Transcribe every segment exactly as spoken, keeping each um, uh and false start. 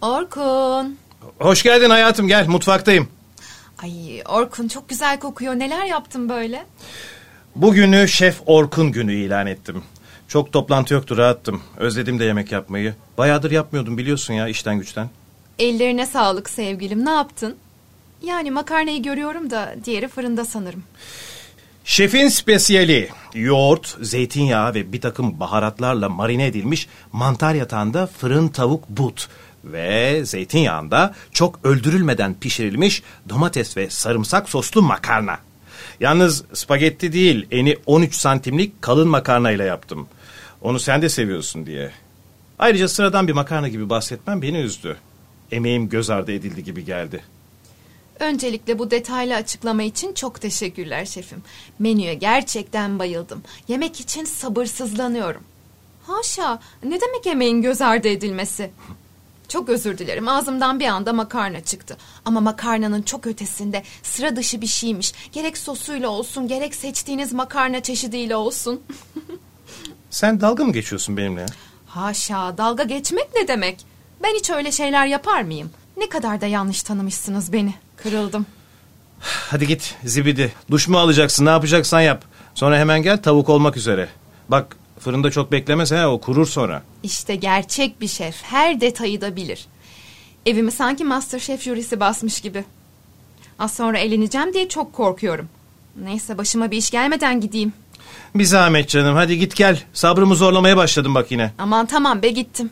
Orkun. Hoş geldin hayatım, gel mutfaktayım. Ay Orkun çok güzel kokuyor. Neler yaptın böyle? Bugünü Şef Orkun günü ilan ettim. Çok toplantı yoktu, rahattım. Özledim de yemek yapmayı. Bayağıdır yapmıyordum biliyorsun ya, işten güçten. Ellerine sağlık sevgilim. Ne yaptın? Yani makarnayı görüyorum da diğeri fırında sanırım. Şefin spesiyeli yoğurt, zeytinyağı ve bir takım baharatlarla marine edilmiş mantar yatağında fırın tavuk but ve zeytinyağında çok öldürülmeden pişirilmiş domates ve sarımsak soslu makarna. Yalnız spagetti değil, eni on üç santimlik kalın makarnayla yaptım. Onu sen de seviyorsun diye. Ayrıca sıradan bir makarna gibi bahsetmem beni üzdü. Emeğim göz ardı edildi gibi geldi. Öncelikle bu detaylı açıklama için çok teşekkürler şefim. Menüye gerçekten bayıldım. Yemek için sabırsızlanıyorum. Haşa, ne demek emeğin göz ardı edilmesi? Çok özür dilerim, ağzımdan bir anda makarna çıktı. Ama makarnanın çok ötesinde sıra dışı bir şeymiş. Gerek sosuyla olsun, gerek seçtiğiniz makarna çeşidiyle olsun. Sen dalga mı geçiyorsun benimle? Haşa, dalga geçmek ne demek? Ben hiç öyle şeyler yapar mıyım? Ne kadar da yanlış tanımışsınız beni. Kırıldım. Hadi git zibidi. Duş mu alacaksın, ne yapacaksan yap. Sonra hemen gel, tavuk olmak üzere. Bak fırında çok beklemese ha, o kurur sonra. İşte gerçek bir şef. Her detayı da bilir. Evimi sanki MasterChef jürisi basmış gibi. Az sonra eleneceğim diye çok korkuyorum. Neyse, başıma bir iş gelmeden gideyim. Bir zahmet canım, hadi git gel. Sabrımı zorlamaya başladım bak yine. Aman tamam be, gittim.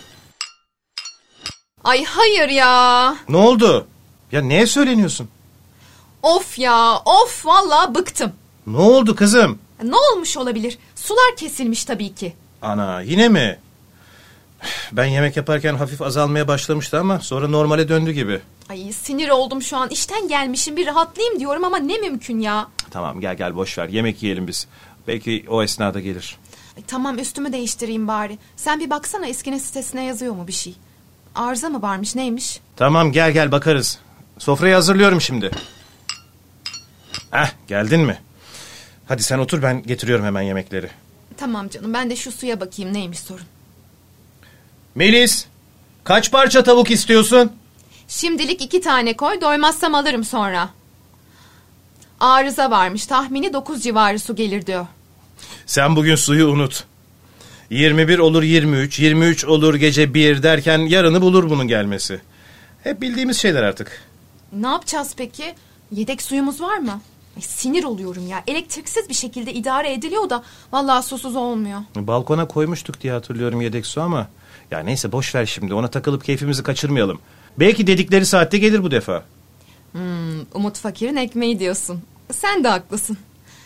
Ay hayır ya. Ne oldu? Ya neye söyleniyorsun? Of ya, of, vallahi bıktım. Ne oldu kızım? Ne olmuş olabilir? Sular kesilmiş tabii ki. Ana, yine mi? Ben yemek yaparken hafif azalmaya başlamıştı ama sonra normale döndü gibi. Ay sinir oldum şu an. İşten gelmişim, bir rahatlayayım diyorum ama ne mümkün ya. Tamam gel gel, boş ver, yemek yiyelim biz. Belki o esnada gelir. Ay, tamam, üstümü değiştireyim bari. Sen bir baksana, eskinin sitesine yazıyor mu bir şey? Arıza mı varmış, neymiş? Tamam gel gel, bakarız. Sofrayı hazırlıyorum şimdi. Heh, geldin mi? Hadi sen otur, ben getiriyorum hemen yemekleri. Tamam canım, ben de şu suya bakayım, neymiş sorun. Melis, kaç parça tavuk istiyorsun? Şimdilik iki tane koy, doymazsam alırım sonra. Arıza varmış, tahmini dokuz civarı su gelir diyor. Sen bugün suyu unut. yirmi bir olur yirmi üç, yirmi üç olur gece bir derken yarını bulur bunun gelmesi. Hep bildiğimiz şeyler artık. Ne yapacağız peki? Yedek suyumuz var mı? Ay, sinir oluyorum ya. Elektriksiz bir şekilde idare ediliyor da vallahi susuz olmuyor. Balkona koymuştuk diye hatırlıyorum yedek su ama... Ya neyse, boş ver şimdi, ona takılıp keyfimizi kaçırmayalım. Belki dedikleri saatte gelir bu defa. Hmm, Umut Fakir'in ekmeği diyorsun. Sen de haklısın.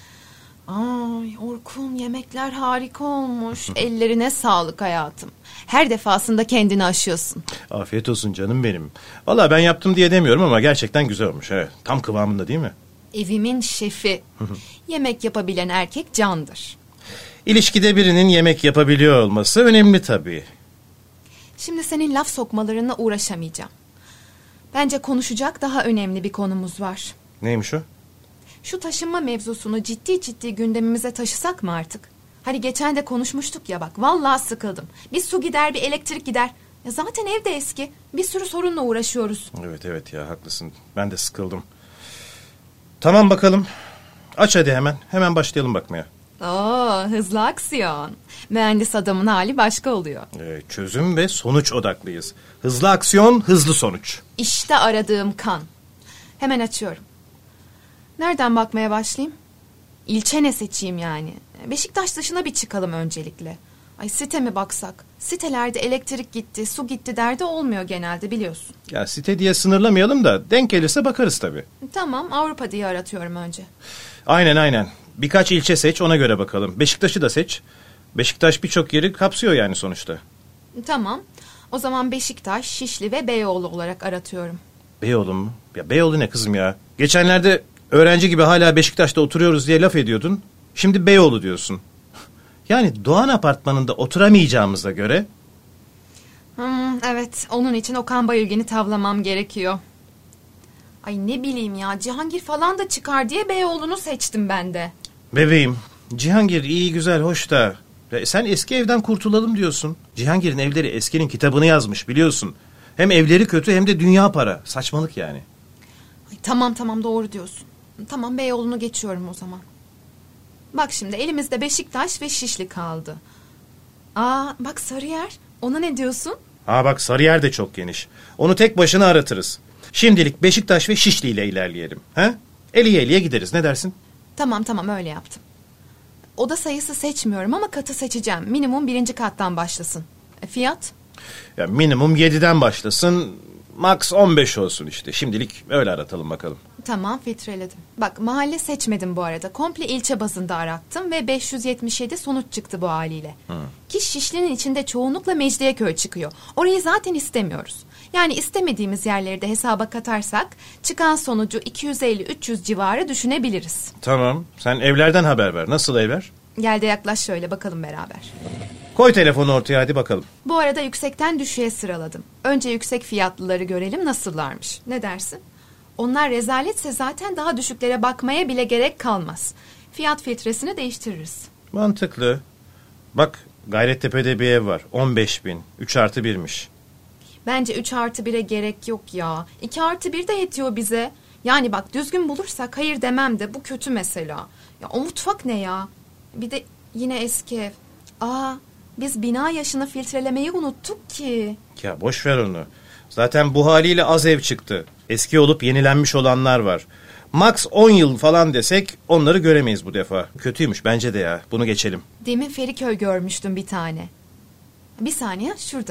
Ay Orkun, yemekler harika olmuş. Ellerine sağlık hayatım. Her defasında kendini aşıyorsun. Afiyet olsun canım benim. Vallahi ben yaptım diye demiyorum ama gerçekten güzel olmuş. Evet, tam kıvamında değil mi? Evimin şefi. Yemek yapabilen erkek candır. İlişkide birinin yemek yapabiliyor olması önemli tabii. Şimdi senin laf sokmalarına uğraşamayacağım. Bence konuşacak daha önemli bir konumuz var. Neymiş o? Şu taşınma mevzusunu ciddi ciddi gündemimize taşısak mı artık? Hani geçen de konuşmuştuk ya bak, vallahi sıkıldım. Bir su gider, bir elektrik gider. Ya zaten ev de eski. Bir sürü sorunla uğraşıyoruz. Evet evet ya, haklısın. Ben de sıkıldım. Tamam bakalım. Aç hadi hemen. Hemen başlayalım bakmaya. Oo, hızlı aksiyon. Mühendis adamın hali başka oluyor. Ee, çözüm ve sonuç odaklıyız. Hızlı aksiyon, hızlı sonuç. İşte aradığım kan. Hemen açıyorum. Nereden bakmaya başlayayım? İlçe ne seçeyim yani? Beşiktaş dışına bir çıkalım öncelikle. Ay, site mi baksak? Sitelerde elektrik gitti, su gitti derdi olmuyor genelde, biliyorsun. Ya site diye sınırlamayalım da denk gelirse bakarız tabii. Tamam, Avrupa diye aratıyorum önce. Aynen aynen. Birkaç ilçe seç, ona göre bakalım. Beşiktaş'ı da seç. Beşiktaş birçok yeri kapsıyor yani sonuçta. Tamam. O zaman Beşiktaş, Şişli ve Beyoğlu olarak aratıyorum. Beyoğlu mu? Ya Beyoğlu ne kızım ya? Geçenlerde öğrenci gibi hala Beşiktaş'ta oturuyoruz diye laf ediyordun. Şimdi Beyoğlu diyorsun. Yani Doğan Apartmanı'nda oturamayacağımıza göre... Hmm, evet, onun için Okan Bayülgen'i tavlamam gerekiyor. Ay ne bileyim ya, Cihangir falan da çıkar diye Beyoğlu'nu seçtim ben de. Bebeğim, Cihangir iyi güzel hoş da... Ya sen eski evden kurtulalım diyorsun. Cihangir'in evleri eskinin kitabını yazmış biliyorsun. Hem evleri kötü hem de dünya para. Saçmalık yani. Ay, tamam tamam doğru diyorsun. Tamam Beyoğlu'nu geçiyorum o zaman. Bak şimdi elimizde Beşiktaş ve Şişli kaldı. Aa bak Sarıyer. Ona ne diyorsun? Ha bak Sarıyer de çok geniş. Onu tek başına aratırız. Şimdilik Beşiktaş ve Şişli ile ilerleyelim. He? Eliye eliye gideriz, ne dersin? Tamam tamam öyle yaptım. Oda sayısı seçmiyorum ama katı seçeceğim. Minimum birinci kattan başlasın. E, fiyat? Ya minimum yediden başlasın. Max on beş olsun işte. Şimdilik öyle aratalım bakalım. Tamam filtreledim. Bak mahalle seçmedim bu arada. Komple ilçe bazında arattım ve beş yüz yetmiş yedi sonuç çıktı bu haliyle. Hı. Ki Şişli'nin içinde çoğunlukla Mecidiyeköy çıkıyor. Orayı zaten istemiyoruz. Yani istemediğimiz yerleri de hesaba katarsak çıkan sonucu iki yüz elli üç yüz civarı düşünebiliriz. Tamam. Sen evlerden haber ver. Nasıl evler? Gel de yaklaş şöyle bakalım beraber. Koy telefonu ortaya hadi bakalım. Bu arada yüksekten düşüğe sıraladım. Önce yüksek fiyatlıları görelim nasıllarmış. Ne dersin? Onlar rezaletse zaten daha düşüklere bakmaya bile gerek kalmaz. Fiyat filtresini değiştiririz. Mantıklı. Bak Gayrettepe'de bir ev var. on beş bin. üç artı birmiş. Bence üç artı bire gerek yok ya. iki artı bir de yetiyor bize. Yani bak düzgün bulursak hayır demem de bu kötü mesela. Ya o mutfak ne ya? Bir de yine eski ev. Aa biz bina yaşını filtrelemeyi unuttuk ki. Ya boş ver onu. Zaten bu haliyle az ev çıktı. Eski olup yenilenmiş olanlar var. Max on yıl falan desek onları göremeyiz bu defa. Kötüymüş bence de ya. Bunu geçelim. Demin Feriköy görmüştüm bir tane. Bir saniye şurada.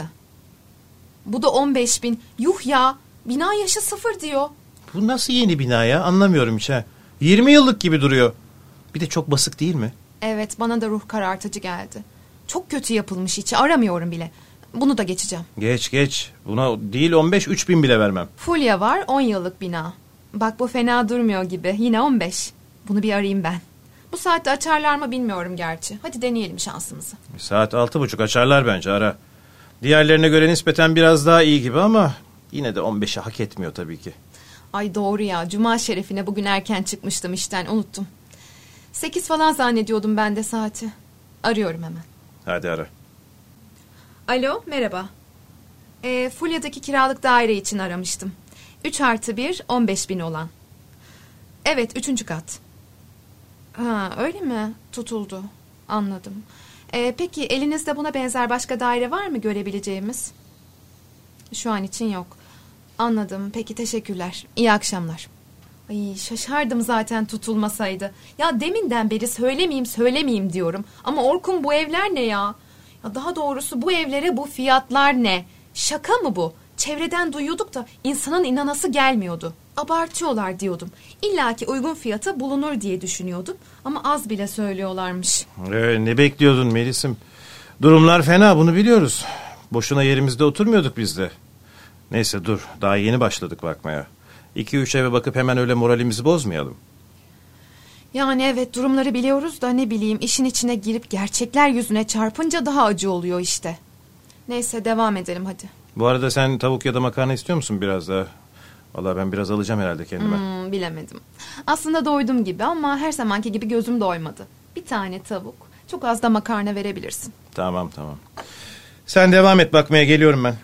Bu da on beş bin. Yuh ya. Bina yaşı sıfır diyor. Bu nasıl yeni bina ya? Anlamıyorum hiç ha. yirmi yıllık gibi duruyor. Bir de çok basık değil mi? Evet bana da ruh karartıcı geldi. Çok kötü yapılmış içi. Aramıyorum bile. Bunu da geçeceğim. Geç geç. Buna değil on beş üç bin bile vermem. Fulya var on yıllık bina. Bak bu fena durmuyor gibi. Yine on beş. Bunu bir arayayım ben. Bu saatte açarlar mı bilmiyorum gerçi. Hadi deneyelim şansımızı. Saat altı buçuk açarlar bence ara. Diğerlerine göre nispeten biraz daha iyi gibi ama yine de on beşi hak etmiyor tabii ki. Ay doğru ya. Cuma şerefine bugün erken çıkmıştım işten. Unuttum. Sekiz falan zannediyordum ben de saati. Arıyorum hemen. Hadi ara. Alo merhaba. E, Fulya'daki kiralık daire için aramıştım. Üç artı bir on beş bin olan. Evet üçüncü kat. Ha öyle mi? Tutuldu. Anladım. E, peki elinizde buna benzer başka daire var mı görebileceğimiz? Şu an için yok. Anladım. Peki teşekkürler. İyi akşamlar. Ay şaşardım zaten tutulmasaydı. Ya deminden beri söylemeyeyim söylemeyeyim diyorum. Ama Orkun bu evler ne ya? Ya daha doğrusu bu evlere bu fiyatlar ne? Şaka mı bu? Çevreden duyuyorduk da insanın inanası gelmiyordu. Abartıyorlar diyordum. İlla ki uygun fiyata bulunur diye düşünüyordum. Ama az bile söylüyorlarmış. Ee, ne bekliyordun Melis'im? Durumlar fena bunu biliyoruz. Boşuna yerimizde oturmuyorduk biz de. Neyse dur daha yeni başladık bakmaya. İki üç eve bakıp hemen öyle moralimizi bozmayalım. Yani evet durumları biliyoruz da ne bileyim işin içine girip gerçekler yüzüne çarpınca daha acı oluyor işte. Neyse devam edelim hadi. Bu arada sen tavuk ya da makarna istiyor musun biraz daha? Vallahi ben biraz alacağım herhalde kendime. Hmm, bilemedim. Aslında doydum gibi ama her zamanki gibi gözüm doymadı. Bir tane tavuk, çok az da makarna verebilirsin. Tamam tamam. Sen devam et bakmaya geliyorum ben.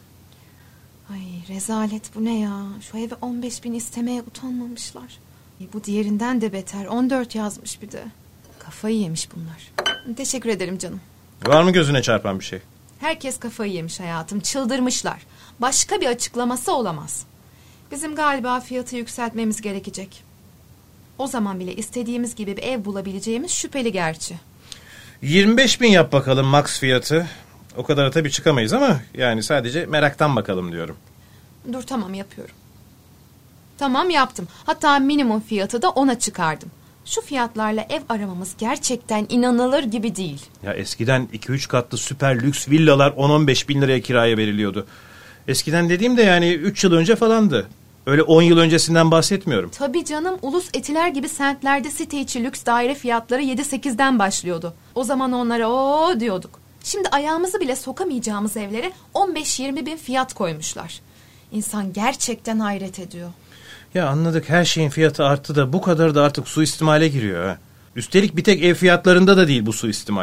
Ay rezalet bu ne ya? Şu eve on beş bin istemeye utanmamışlar. Bu diğerinden de beter. on dört yazmış bir de. Kafayı yemiş bunlar. Teşekkür ederim canım. Var mı gözüne çarpan bir şey? Herkes kafayı yemiş hayatım. Çıldırmışlar. Başka bir açıklaması olamaz. Bizim galiba fiyatı yükseltmemiz gerekecek. O zaman bile istediğimiz gibi bir ev bulabileceğimiz şüpheli gerçi. yirmi beş bin yap bakalım max fiyatı. O kadar tabii çıkamayız ama yani sadece meraktan bakalım diyorum. Dur tamam yapıyorum. Tamam yaptım. Hatta minimum fiyatı da ona çıkardım. Şu fiyatlarla ev aramamız gerçekten inanılır gibi değil. Ya eskiden iki üç katlı süper lüks villalar on on beş bin liraya kiraya veriliyordu. Eskiden dediğim de yani üç yıl önce falandı. Öyle on yıl öncesinden bahsetmiyorum. Tabii canım Ulus Etiler gibi semtlerde site içi lüks daire fiyatları yedi sekizden başlıyordu. O zaman onlara o diyorduk. Şimdi ayağımızı bile sokamayacağımız evlere on beş yirmi bin fiyat koymuşlar. İnsan gerçekten hayret ediyor. Ya anladık her şeyin fiyatı arttı da bu kadar da artık suistimale giriyor ha. Üstelik bir tek ev fiyatlarında da değil bu suistimal.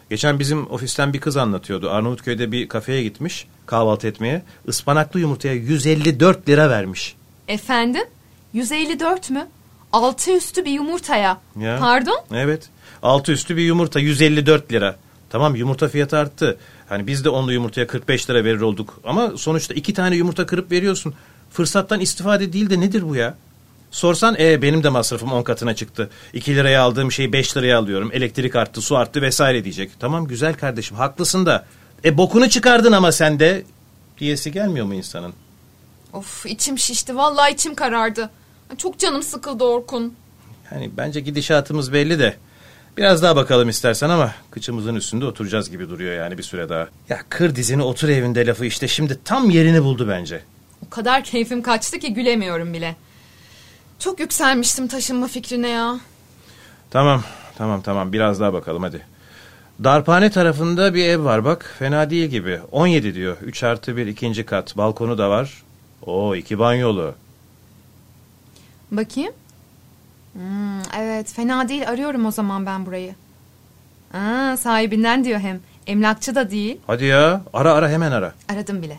Geçen bizim ofisten bir kız anlatıyordu. Arnavutköy'de bir kafeye gitmiş kahvaltı etmeye. Ispanaklı yumurtaya yüz elli dört lira vermiş. Efendim? yüz elli dört mü? Altı üstü bir yumurtaya. Ya, Pardon? evet. Altı üstü bir yumurta yüz elli dört lira. Tamam, yumurta fiyatı arttı. Hani biz de onlu yumurtaya kırk beş lira verir olduk. Ama sonuçta iki tane yumurta kırıp veriyorsun. Fırsattan istifade değil de nedir bu ya? Sorsan e, benim de masrafım on katına çıktı. iki liraya aldığım şeyi beş liraya alıyorum. Elektrik arttı, su arttı vesaire diyecek. Tamam güzel kardeşim, haklısın da. E bokunu çıkardın ama sen de diyesi gelmiyor mu insanın? Of, içim şişti. Vallahi içim karardı. Çok canım sıkıldı Orkun. Yani bence gidişatımız belli de. Biraz daha bakalım istersen ama kıçımızın üstünde oturacağız gibi duruyor yani bir süre daha. Ya kır dizini otur evinde lafı işte şimdi tam yerini buldu bence. O kadar keyfim kaçtı ki gülemiyorum bile. Çok yükselmiştim taşınma fikrine ya. Tamam tamam tamam biraz daha bakalım hadi. Darphane tarafında bir ev var bak, fena değil gibi. on yedi diyor, üç artı bir ikinci kat, balkonu da var. Oo, iki banyolu. Bakayım. Hmm, evet, fena değil, arıyorum o zaman ben burayı. Aa, sahibinden diyor hem. Emlakçı da değil. Hadi ya, ara ara hemen ara. Aradım bile.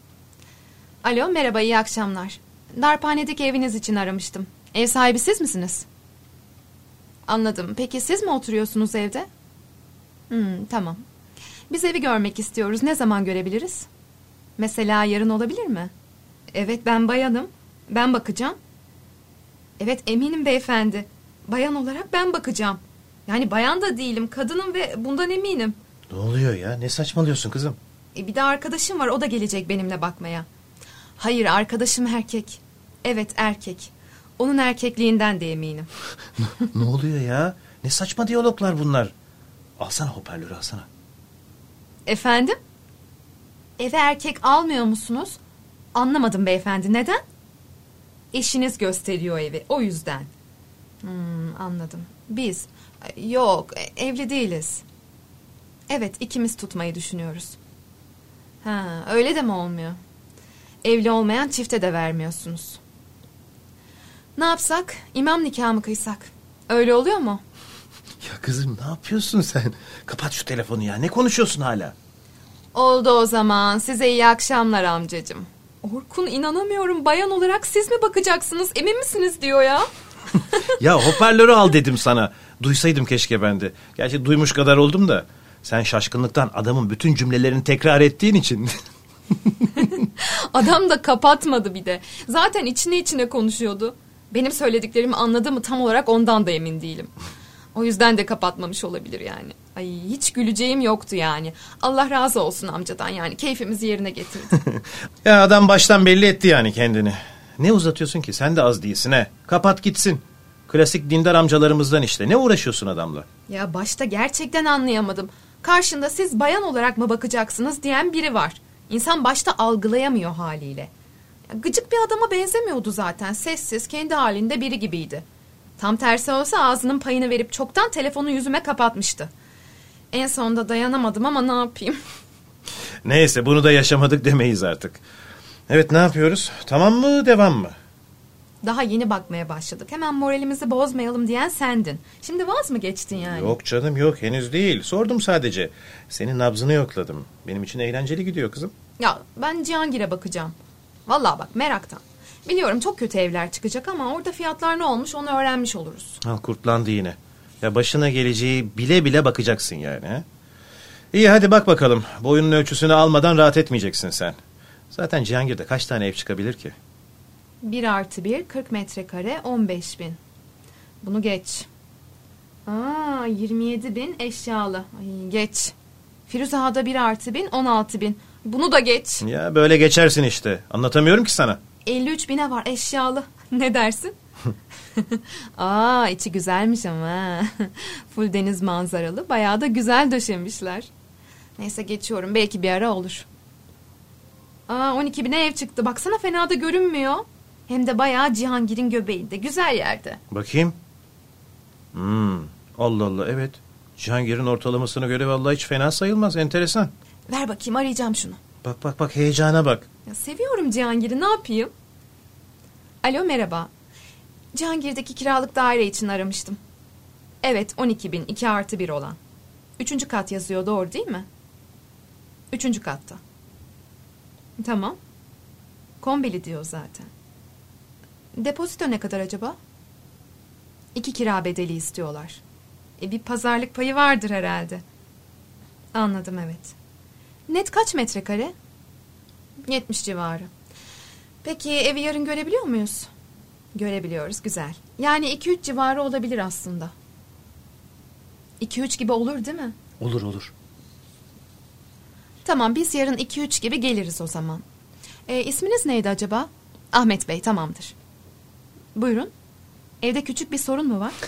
Alo, merhaba, iyi akşamlar. Darphane'deki eviniz için aramıştım. Ev sahibi siz misiniz? Anladım. Peki siz mi oturuyorsunuz evde? Hmm, tamam. Biz evi görmek istiyoruz. Ne zaman görebiliriz? Mesela yarın olabilir mi? Evet, ben bayanım. Ben bakacağım. Evet, eminim beyefendi. Bayan olarak ben bakacağım. Yani bayan da değilim, kadınım ve bundan eminim. Ne oluyor ya? Ne saçmalıyorsun kızım? E, bir de arkadaşım var, o da gelecek benimle bakmaya. Hayır, arkadaşım erkek. Evet, erkek. Onun erkekliğinden de eminim. Ne oluyor ya? Ne saçma diyaloglar bunlar? Alsana hoparlörü, alsana. Efendim? Eve erkek almıyor musunuz? Anlamadım beyefendi, neden? Eşiniz gösteriyor evi, o yüzden. Hmm, anladım. Biz, yok, evli değiliz. Evet, ikimiz tutmayı düşünüyoruz. Ha, öyle de mi olmuyor? Evli olmayan çifte de vermiyorsunuz. Ne yapsak? İmam nikahı mı kıysak? Öyle oluyor mu? Ya kızım, ne yapıyorsun sen? Kapat şu telefonu ya. Ne konuşuyorsun hala? Oldu o zaman. Size iyi akşamlar amcacığım. Orkun, inanamıyorum. Bayan olarak siz mi bakacaksınız? Emin misiniz diyor ya. Ya hoparlörü al dedim sana. Duysaydım keşke ben de. Gerçi duymuş kadar oldum da. Sen şaşkınlıktan adamın bütün cümlelerini tekrar ettiğin için. Adam da kapatmadı bir de. Zaten içine içine konuşuyordu. Benim söylediklerimi anladı mı tam olarak ondan da emin değilim. O yüzden de kapatmamış olabilir yani. Ay, hiç güleceğim yoktu yani. Allah razı olsun amcadan, yani keyfimizi yerine getirdi. Ya adam baştan belli etti yani kendini. Ne uzatıyorsun ki, sen de az değilsin he. Kapat gitsin. Klasik dindar amcalarımızdan işte. Ne uğraşıyorsun adamla? Ya başta gerçekten anlayamadım. Karşında siz bayan olarak mı bakacaksınız diyen biri var. İnsan başta algılayamıyor haliyle. Ya, gıcık bir adama benzemiyordu zaten. Sessiz, kendi halinde biri gibiydi. Tam tersi olsa ağzının payını verip çoktan telefonu yüzüme kapatmıştı. En sonunda dayanamadım ama ne yapayım? Neyse, bunu da yaşamadık demeyiz artık. Evet, ne yapıyoruz? Tamam mı, devam mı? Daha yeni bakmaya başladık. Hemen moralimizi bozmayalım diyen sendin. Şimdi vaz mı geçtin yani? Yok canım, yok, henüz değil. Sordum sadece. Senin nabzını yokladım. Benim için eğlenceli gidiyor kızım. Ya ben Cihangir'e bakacağım. Vallahi bak, meraktan. Biliyorum çok kötü evler çıkacak ama orada fiyatlar ne olmuş onu öğrenmiş oluruz. Ha, kurtlandı yine. Ya başına geleceği bile bile bakacaksın yani. He? İyi, hadi bak bakalım. Boyunun ölçüsünü almadan rahat etmeyeceksin sen. Zaten Cihangir'de kaç tane ev çıkabilir ki? Bir artı bir, kırk metrekare, on beş bin. Bunu geç. Aa, yirmi yedi bin eşyalı. Ay, geç. Firuze Ağa'da bir artı bin, on altı bin. Bunu da geç. Ya böyle geçersin işte. Anlatamıyorum ki sana. elli üç bine var eşyalı. Ne dersin? Aa, içi güzelmiş ama. Full deniz manzaralı. Bayağı da güzel döşemişler. Neyse, geçiyorum. Belki bir ara olur. Aa, on iki bine ev çıktı. Baksana, fena da görünmüyor. Hem de bayağı Cihangir'in göbeğinde. Güzel yerde. Bakayım. Hmm, Allah Allah, evet. Cihangir'in ortalamasına göre vallahi hiç fena sayılmaz. Enteresan. Ver bakayım, arayacağım şunu. Bak bak bak, heyecana bak. Ya, seviyorum Cihangir'i, ne yapayım? Alo, merhaba. Cihangir'deki kiralık daire için aramıştım. Evet, on iki bin, iki artı bir olan. Üçüncü kat yazıyor, doğru değil mi? Üçüncü katta. Tamam. Kombeli diyor zaten. Depozito ne kadar acaba? İki kira bedeli istiyorlar. E bir pazarlık payı vardır herhalde. Anladım, evet. Net kaç metrekare? yetmiş civarı. Peki evi yarın görebiliyor muyuz? Görebiliyoruz, güzel. Yani iki üç civarı olabilir aslında. iki üç gibi olur değil mi? Olur olur. Tamam, biz yarın iki üç gibi geliriz o zaman. E, isminiz neydi acaba? Ahmet Bey, tamamdır. Buyurun. Evde küçük bir sorun mu var?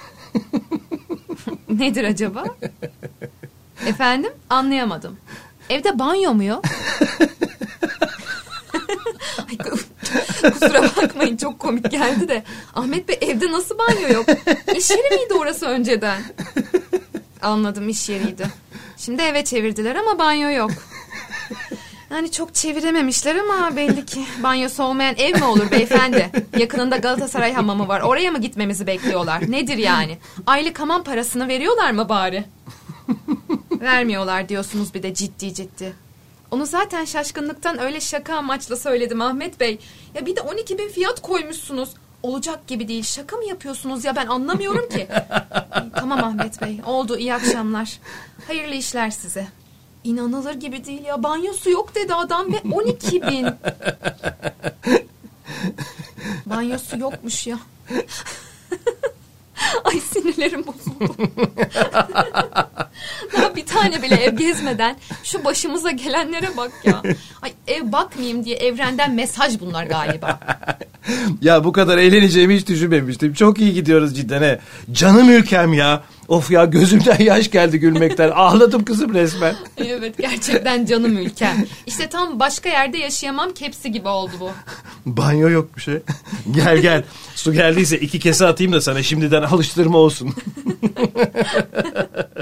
Nedir acaba? Efendim? Anlayamadım. Evde banyo mu yok? Ay, kusura bakmayın, çok komik geldi de. Ahmet Bey, evde nasıl banyo yok? İş yeri miydi orası önceden? Anladım, iş yeriydi. Şimdi eve çevirdiler ama banyo yok. Yani çok çevirememişler ama belli ki. Banyosu olmayan ev mi olur beyefendi? Yakınında Galatasaray hamamı var. Oraya mı gitmemizi bekliyorlar? Nedir yani? Aylık hamam parasını veriyorlar mı bari? Vermiyorlar diyorsunuz bir de ciddi ciddi. Onu zaten şaşkınlıktan öyle şaka amaçlı söyledim Ahmet Bey. Ya bir de on iki bin fiyat koymuşsunuz. Olacak gibi değil. Şaka mı yapıyorsunuz ya, ben anlamıyorum ki. Tamam Ahmet Bey, oldu, iyi akşamlar. Hayırlı işler size. İnanılır gibi değil ya, banyosu yok dedi adam ve on iki bin. Banyosu yokmuş ya. Ay, sinirlerim bozuldu. Daha bir tane bile ev gezmeden şu başımıza gelenlere bak ya. Ay, ev bakmayayım diye evrenden mesaj bunlar galiba. Ya bu kadar eğleneceğimi hiç düşünmemiştim. Çok iyi gidiyoruz cidden he. Canım ülkem ya. Of ya, gözümden yaş geldi gülmekten. Ağladım kızım resmen. Evet, gerçekten canım ülkem. İşte tam başka yerde yaşayamam kepsi gibi oldu bu. Banyo yokmuş he. Gel gel. Su geldiyse iki kese atayım da sana şimdiden alıştırma olsun.